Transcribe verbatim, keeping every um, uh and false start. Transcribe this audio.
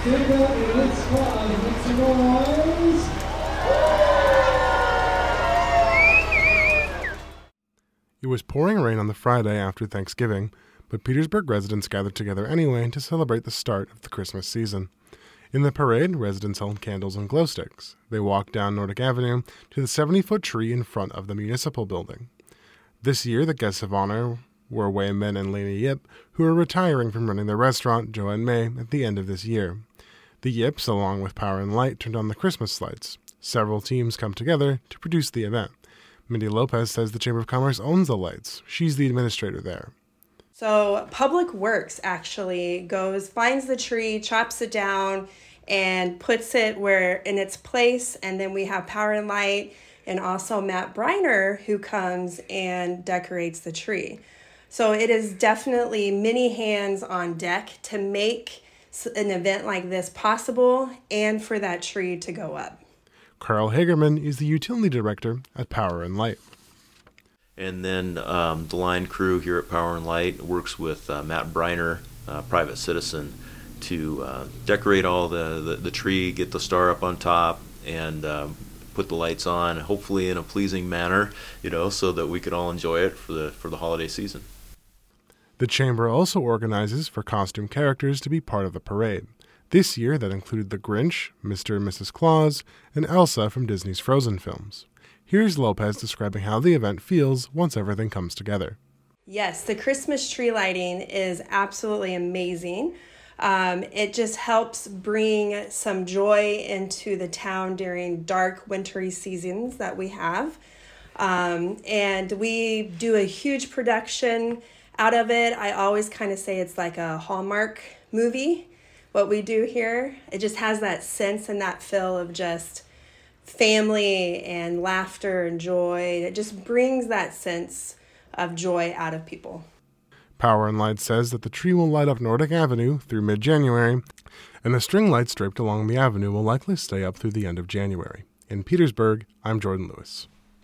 Give that a good squad. Make some noise. It was pouring rain on the Friday after Thanksgiving, but Petersburg residents gathered together anyway to celebrate the start of the Christmas season. In the parade, residents held candles and glow sticks. They walked down Nordic Avenue to the seventy-foot tree in front of the municipal building. This year, the guests of honor were Wei Min and Lena Yip, who are retiring from running their restaurant, Joe and May, at the end of this year. The Yips, along with Power and Light, turned on the Christmas lights. Several teams come together to produce the event. Mindy Lopez says the Chamber of Commerce owns the lights. She's the administrator there. So Public Works actually goes, finds the tree, chops it down, and puts it where in its place. And then we have Power and Light and also Matt Briner, who comes and decorates the tree. So it is definitely many hands on deck to make an event like this possible and for that tree to go up. Carl Hagerman is the utility director at Power and Light. And then um, the line crew here at Power and Light works with uh, Matt Briner, uh, private citizen, to uh, decorate all the, the, the tree, get the star up on top, and uh, put the lights on, hopefully in a pleasing manner, you know, so that we could all enjoy it for the for the holiday season. The Chamber also organizes for costume characters to be part of the parade. This year, that included the Grinch, Mister and Missus Claus, and Elsa from Disney's Frozen films. Here's Lopez describing how the event feels once everything comes together. Yes, the Christmas tree lighting is absolutely amazing. Um, it just helps bring some joy into the town during dark, wintry seasons that we have. Um, and we do a huge production out of it. I always kind of say it's like a Hallmark movie, what we do here. It just has that sense and that feel of just family and laughter and joy. It just brings that sense of joy out of people. Power and Light says that the tree will light up Nordic Avenue through mid-January, and the string lights draped along the avenue will likely stay up through the end of January. In Petersburg, I'm Jordan Lewis.